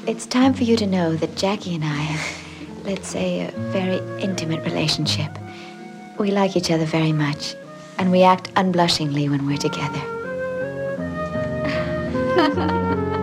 It's time for you to know that Jackie and I have, let's say, a very intimate relationship. We like each other very much, and we act unblushingly when we're together.